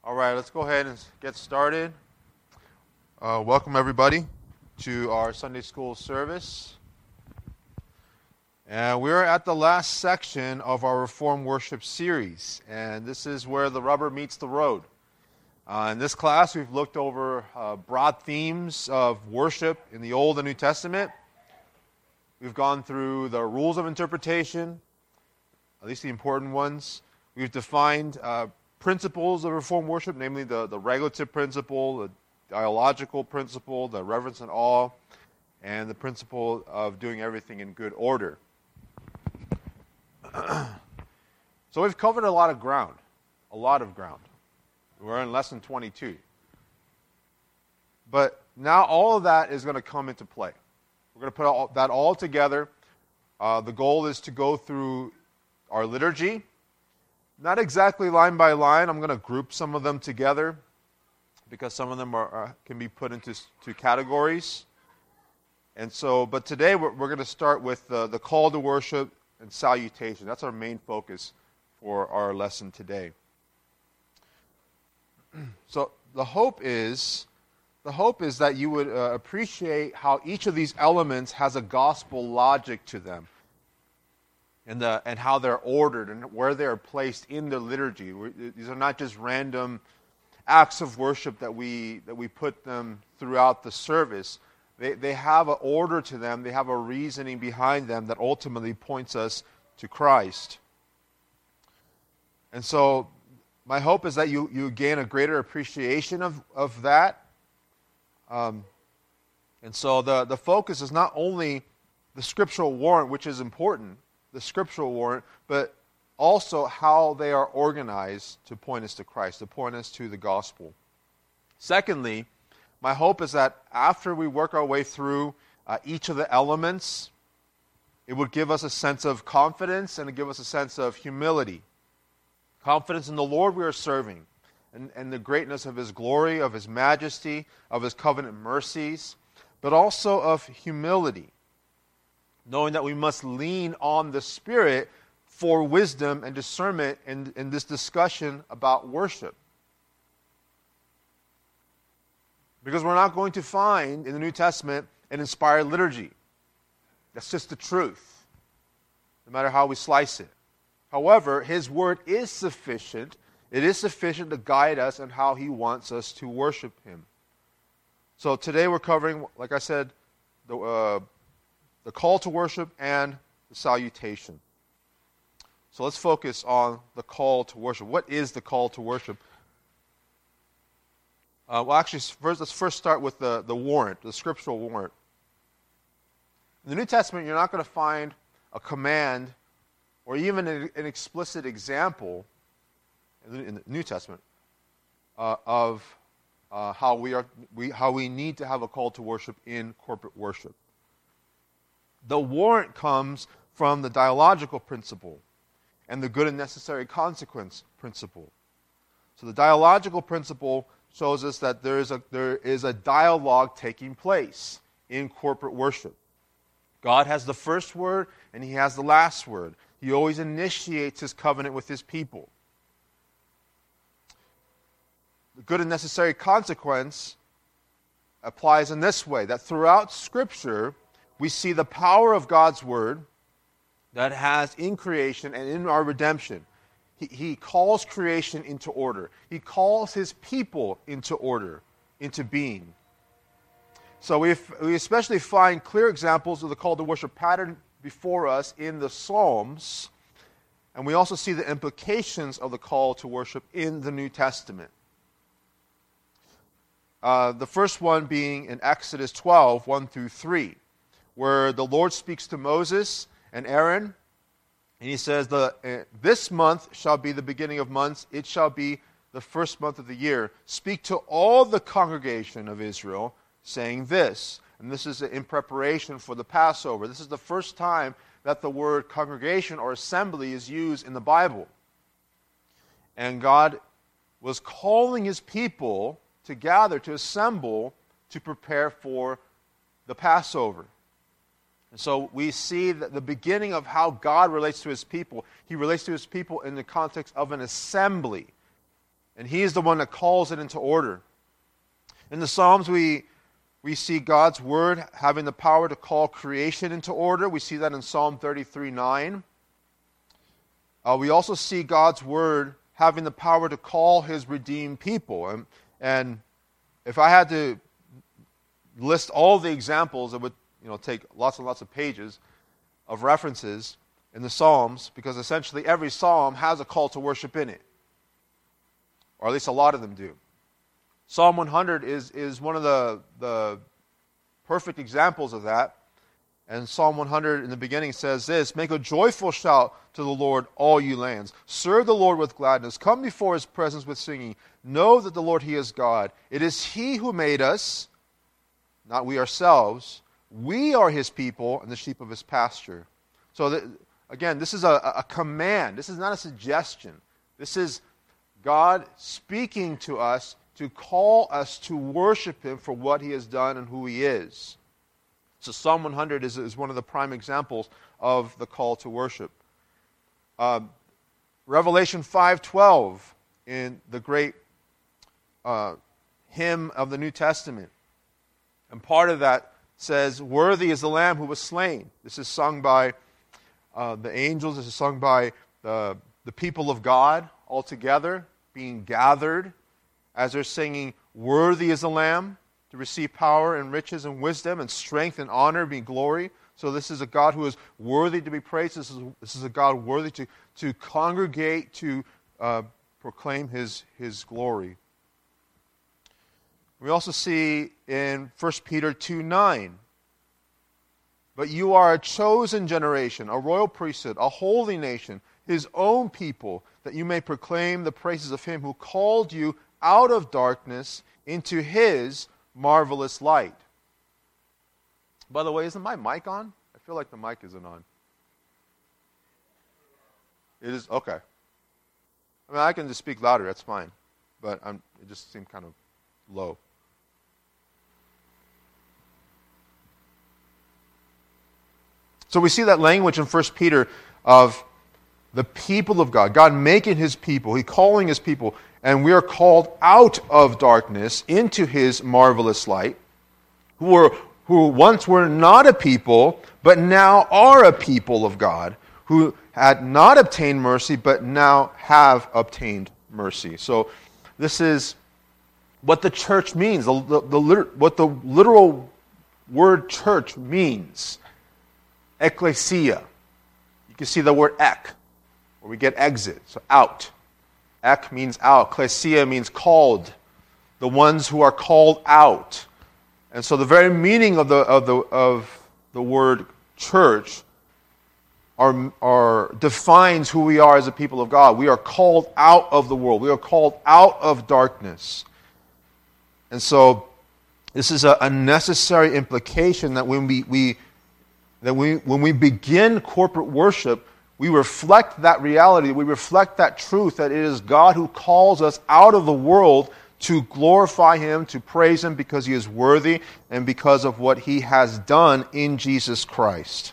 All right, let's go ahead and get started. Welcome, everybody, to our Sunday school service. And we're at the last section of our Reformed Worship series, and this is where the rubber meets the road. In this class, we've looked over broad themes of worship in the Old and New Testament. We've gone through the rules of interpretation, at least the important ones. We've defined principles of Reformed worship, namely the regulative principle, the dialogical principle, the reverence and awe, and the principle of doing everything in good order. So we've covered a lot of ground. We're in lesson 22. But now all of that is going to come into play. We're going to put that all together. The goal is to go through our liturgy. Not exactly line by line. I'm going to group some of them together because some of them can be put into two categories. And so, but today we're going to start with the call to worship and salutation. That's our main focus for our lesson today. So the hope is that you would appreciate how each of these elements has a gospel logic to them. And how they're ordered and where they're placed in the liturgy. These are not just random acts of worship that we put them throughout the service. They have an order to them. They have a reasoning behind them that ultimately points us to Christ. And so my hope is that you gain a greater appreciation of that. And so the focus is not only the scriptural warrant, which is important, the scriptural warrant, but also how they are organized to point us to Christ, to point us to the gospel. Secondly, my hope is that after we work our way through each of the elements, it would give us a sense of confidence and give us a sense of humility. Confidence in the Lord we are serving and the greatness of His glory, of His majesty, of His covenant mercies, but also of humility, knowing that we must lean on the Spirit for wisdom and discernment in this discussion about worship. Because we're not going to find in the New Testament an inspired liturgy. That's just the truth, no matter how we slice it. However, His Word is sufficient. It is sufficient to guide us in how He wants us to worship Him. So today we're covering, like I said, the call to worship and the salutation. So let's focus on the call to worship. What is the call to worship? Let's first start with the warrant, the scriptural warrant. In the New Testament, you're not going to find a command or even an explicit example in the New Testament of how we need to have a call to worship in corporate worship. The warrant comes from the dialogical principle and the good and necessary consequence principle. So the dialogical principle shows us that there is a dialogue taking place in corporate worship. God has the first word and He has the last word. He always initiates His covenant with His people. The good and necessary consequence applies in this way, that throughout Scripture, we see the power of God's Word that has in creation and in our redemption. He calls creation into order. He calls His people into order, into being. So we especially find clear examples of the call to worship pattern before us in the Psalms, and we also see the implications of the call to worship in the New Testament. The first one being in Exodus 12, 1 through 3. Where the Lord speaks to Moses and Aaron, and He says, this month shall be the beginning of months, it shall be the first month of the year. Speak to all the congregation of Israel, saying this. And this is in preparation for the Passover. This is the first time that the word congregation or assembly is used in the Bible. And God was calling His people to gather, to assemble, to prepare for the Passover. And so we see that the beginning of how God relates to His people, He relates to His people in the context of an assembly. And He is the one that calls it into order. In the Psalms, we see God's Word having the power to call creation into order. We see that in Psalm 33:9. We also see God's Word having the power to call His redeemed people. And if I had to list all the examples, it would take lots and lots of pages of references in the Psalms, because essentially every Psalm has a call to worship in it. Or at least a lot of them do. Psalm 100 is one of the perfect examples of that. And Psalm 100 in the beginning says this: "Make a joyful shout to the Lord, all you lands. Serve the Lord with gladness. Come before His presence with singing. Know that the Lord, He is God. It is He who made us, not we ourselves. We are His people and the sheep of His pasture." So again, this is a command. This is not a suggestion. This is God speaking to us to call us to worship Him for what He has done and who He is. So Psalm 100 is one of the prime examples of the call to worship. Revelation 5:12 in the great hymn of the New Testament. And part of that says, "Worthy is the Lamb who was slain." This is sung by the angels. This is sung by the people of God all together, being gathered as they're singing, "Worthy is the Lamb to receive power and riches and wisdom and strength and honor and glory." So this is a God who is worthy to be praised. This is a God worthy to congregate, to proclaim His glory. We also see in 1 Peter 2:9, "But you are a chosen generation, a royal priesthood, a holy nation, His own people, that you may proclaim the praises of Him who called you out of darkness into His marvelous light." By the way, isn't my mic on? I feel like the mic isn't on. It is? Okay. I mean, I can just speak louder, that's fine. But it just seemed kind of low. So we see that language in 1 Peter of the people of God, God making His people, He calling His people, and we are called out of darkness into His marvelous light, who once were not a people, but now are a people of God, who had not obtained mercy, but now have obtained mercy. So this is what the church means, what the literal word church means. Ecclesia. You can see the word ek, where we get exit, so out. Ek means out. Ecclesia means called. The ones who are called out. And so the very meaning of the word church defines who we are as a people of God. We are called out of the world. We are called out of darkness. And so this is a necessary implication that when we begin corporate worship, we reflect that reality, we reflect that truth that it is God who calls us out of the world to glorify Him, to praise Him because He is worthy and because of what He has done in Jesus Christ.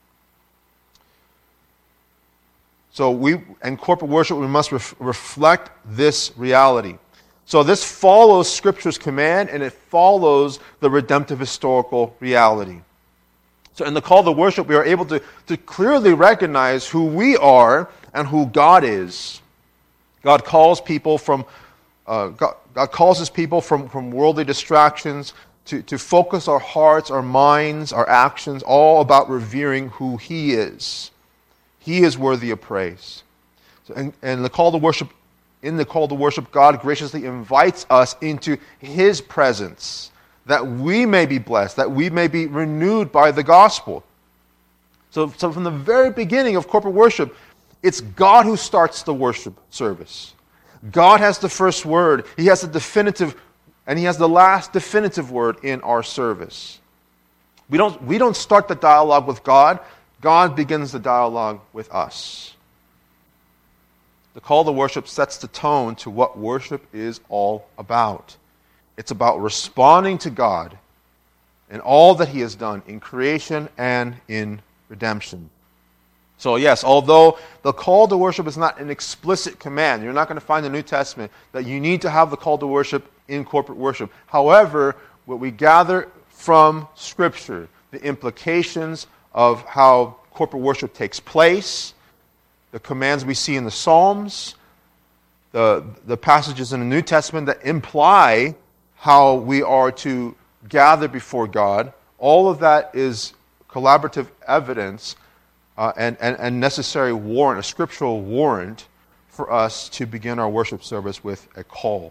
So in corporate worship, we must reflect this reality. So this follows Scripture's command, and it follows the redemptive historical reality. So in the call to worship, we are able to clearly recognize who we are and who God is. God calls people from God calls His people from worldly distractions to focus our hearts, our minds, our actions, all about revering who He is. He is worthy of praise. So, and the call to worship, in the call to worship, God graciously invites us into His presence, that we may be blessed, that we may be renewed by the gospel. So from the very beginning of corporate worship, it's God who starts the worship service. God has the first word. He has the definitive, and He has the last definitive word in our service. We don't start the dialogue with God. God begins the dialogue with us. The call to worship sets the tone to what worship is all about. It's about responding to God and all that He has done in creation and in redemption. So yes, although the call to worship is not an explicit command, you're not going to find in the New Testament that you need to have the call to worship in corporate worship. However, what we gather from Scripture, the implications of how corporate worship takes place, the commands we see in the Psalms, the passages in the New Testament that imply how we are to gather before God, all of that is collaborative evidence and necessary warrant, a scriptural warrant for us to begin our worship service with a call.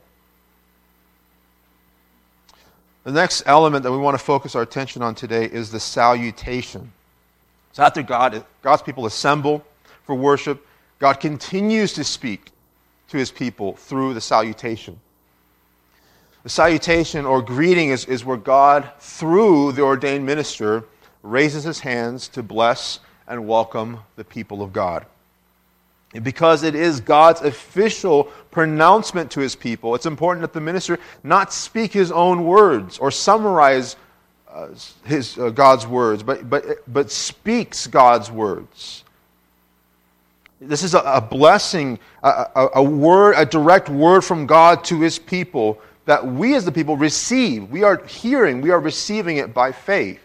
The next element that we want to focus our attention on today is the salutation. So after God's people assemble for worship, God continues to speak to his people through the salutation. The salutation or greeting is where God, through the ordained minister, raises his hands to bless and welcome the people of God. And because it is God's official pronouncement to his people, it's important that the minister not speak his own words or summarize God's words, but speaks God's words. This is a blessing, a direct word from God to his people that we as the people receive. We are hearing, we are receiving it by faith.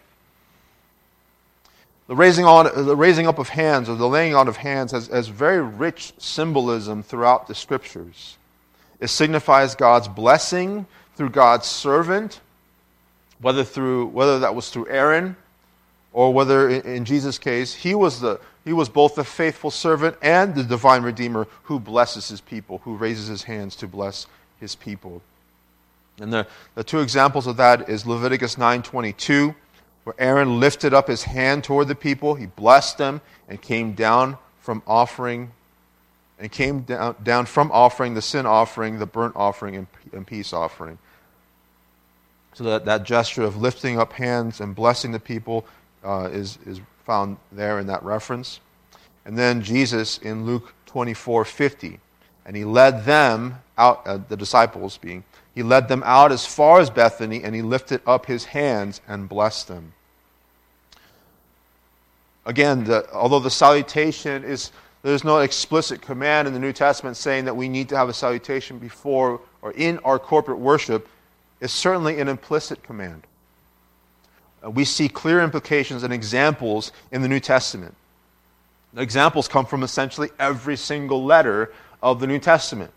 The raising up of hands, or the laying on of hands, has very rich symbolism throughout the Scriptures. It signifies God's blessing through God's servant, whether that was through Aaron, or whether in Jesus' case he was both the faithful servant and the divine Redeemer who blesses his people, who raises his hands to bless his people. And the two examples of that is Leviticus 9:22. Where Aaron lifted up his hand toward the people, he blessed them, and came down from offering the sin offering, the burnt offering, and peace offering. So that gesture of lifting up hands and blessing the people is found there in that reference. And then Jesus in Luke 24:50, and he led them out, the disciples being, he led them out as far as Bethany, and he lifted up his hands and blessed them. Again, although the salutation there's no explicit command in the New Testament saying that we need to have a salutation before or in our corporate worship, it's certainly an implicit command. We see clear implications and examples in the New Testament. The examples come from essentially every single letter of the New Testament.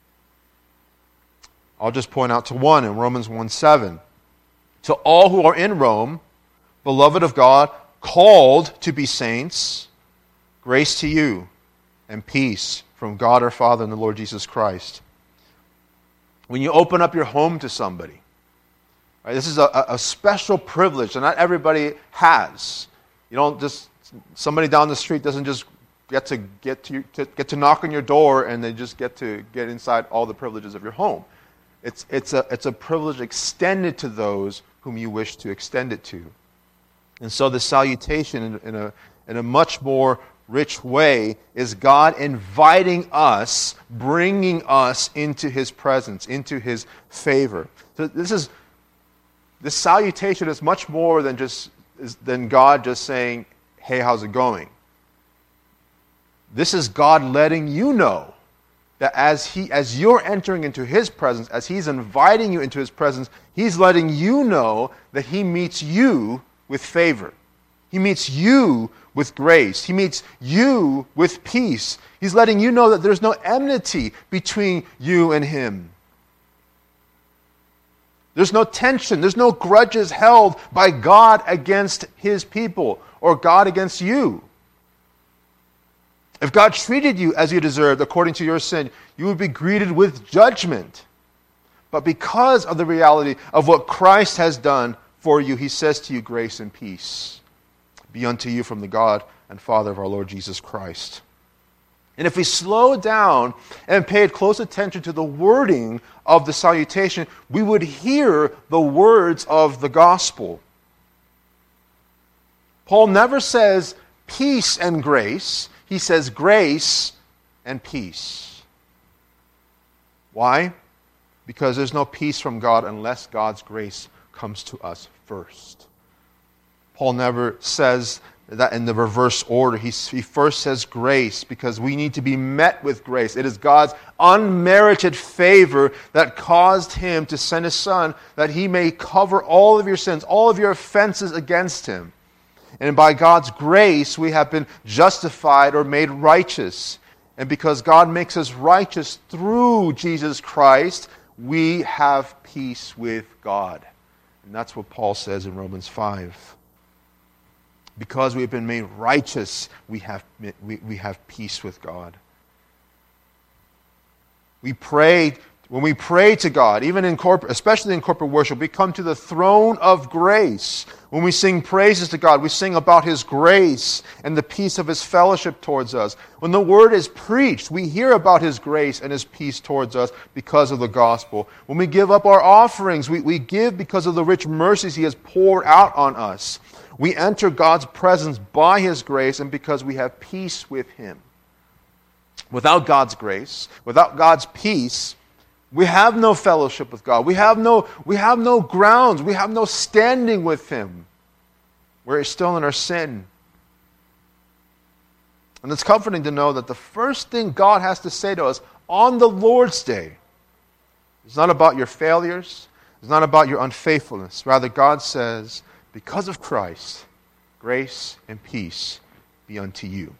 I'll just point out to one in Romans 1:7. To all who are in Rome, beloved of God, called to be saints, grace to you and peace from God our Father and the Lord Jesus Christ. When you open up your home to somebody, right, this is a special privilege that not everybody has. You don't just, somebody down the street doesn't just get to knock on your door and they just get to get inside all the privileges of your home. It's a privilege extended to those whom you wish to extend it to. And so the salutation in a much more rich way is God inviting us, bringing us into his presence, into his favor. So this salutation is much more than God just saying, hey, how's it going? This is God letting you know that as you're entering into his presence, as he's inviting you into his presence, he's letting you know that he meets you with favor. He meets you with grace. He meets you with peace. He's letting you know that there's no enmity between you and him. There's no tension. There's no grudges held by God against his people or God against you. If God treated you as you deserved according to your sin, you would be greeted with judgment. But because of the reality of what Christ has done for you, he says to you, grace and peace be unto you from the God and Father of our Lord Jesus Christ. And if we slow down and paid close attention to the wording of the salutation, we would hear the words of the gospel. Paul never says peace and grace. He says grace and peace. Why? Because there's no peace from God unless God's grace comes to us first. Paul never says that in the reverse order. He first says grace because we need to be met with grace. It is God's unmerited favor that caused him to send his Son that he may cover all of your sins, all of your offenses against him. And by God's grace, we have been justified or made righteous. And because God makes us righteous through Jesus Christ, we have peace with God. And that's what Paul says in Romans 5. Because we have been made righteous, we have peace with God. When we pray to God, even in corporate, especially in corporate worship, we come to the throne of grace. When we sing praises to God, we sing about His grace and the peace of His fellowship towards us. When the Word is preached, we hear about His grace and His peace towards us because of the gospel. When we give up our offerings, we give because of the rich mercies He has poured out on us. We enter God's presence by His grace and because we have peace with Him. Without God's grace, without God's peace, we have no fellowship with God. We have no grounds. We have no standing with Him. We're still in our sin. And it's comforting to know that the first thing God has to say to us on the Lord's Day is not about your failures. It's not about your unfaithfulness. Rather, God says, because of Christ, grace and peace be unto you.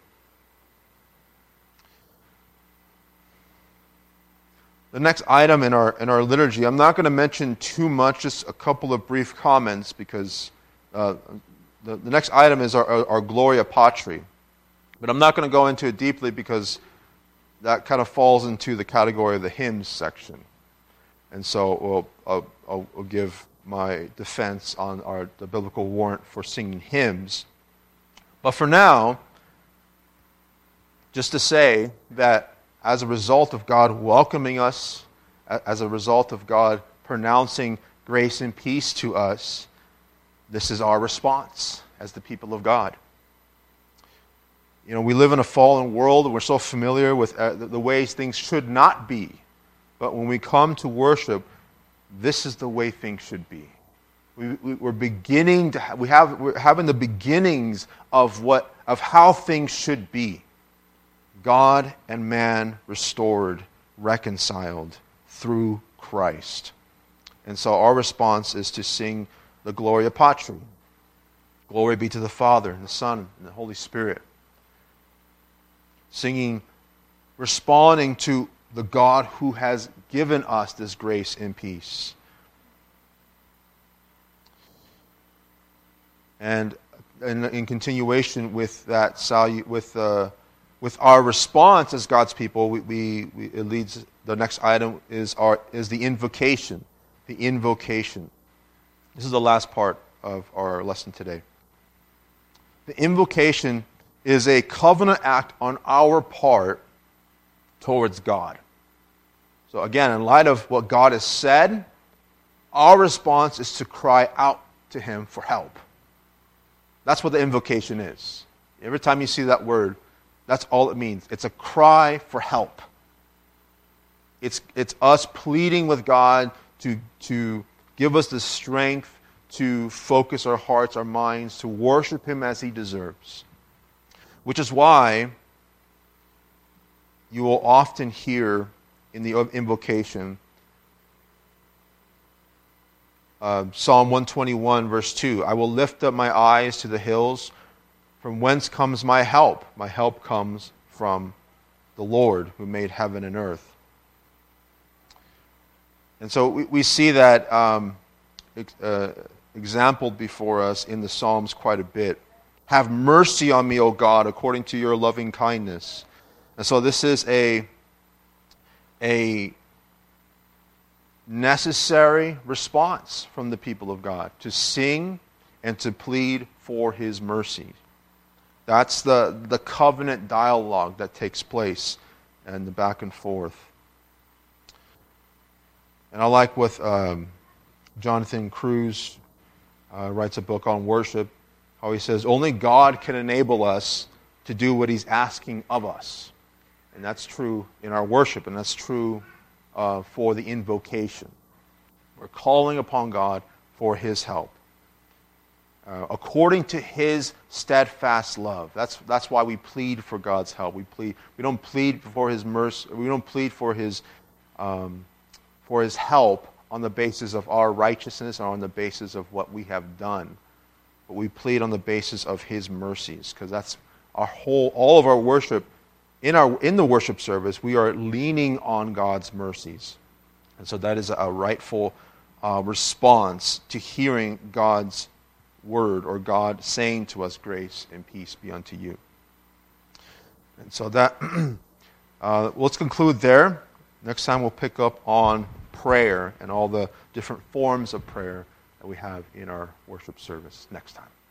The next item in our liturgy, I'm not going to mention too much, just a couple of brief comments, because the next item is our Gloria Patri. But I'm not going to go into it deeply because that kind of falls into the category of the hymns section. And so I'll give my defense on the biblical warrant for singing hymns. But for now, just to say that as a result of God welcoming us, as a result of God pronouncing grace and peace to us, this is our response as the people of God. You know, we live in a fallen world and we're so familiar with the ways things should not be. But when we come to worship, this is the way things should be. We're beginning to we're having the beginnings of how things should be. God and man restored, reconciled through Christ. And so our response is to sing the Gloria Patri. Glory be to the Father, and the Son, and the Holy Spirit. Singing, responding to the God who has given us this grace and peace. And in continuation with that, with our response as God's people, it leads. The next item is the invocation. The invocation. This is the last part of our lesson today. The invocation is a covenant act on our part towards God. So again, in light of what God has said, our response is to cry out to Him for help. That's what the invocation is. Every time you see that word, that's all it means. It's a cry for help. It's us pleading with God to give us the strength to focus our hearts, our minds, to worship Him as He deserves. Which is why you will often hear in the invocation Psalm 121, verse 2, I will lift up my eyes to the hills. From whence comes my help? My help comes from the Lord who made heaven and earth. And so we see that exampled before us in the Psalms quite a bit. Have mercy on me, O God, according to your loving kindness. And so this is a necessary response from the people of God, to sing and to plead for His mercy. That's the covenant dialogue that takes place and the back and forth. And I like what Jonathan Cruz writes a book on worship, how he says, only God can enable us to do what He's asking of us. And that's true in our worship, and that's true for the invocation. We're calling upon God for His help. according to His steadfast love. That's why we plead for God's help. We don't plead for His mercy. We don't plead for His help on the basis of our righteousness or on the basis of what we have done. But we plead on the basis of His mercies, because that's all of our worship. In the worship service, we are leaning on God's mercies. And so that is a rightful response to hearing God's word, or God saying to us, grace and peace be unto you. And so that, let's conclude there. Next time we'll pick up on prayer and all the different forms of prayer that we have in our worship service next time.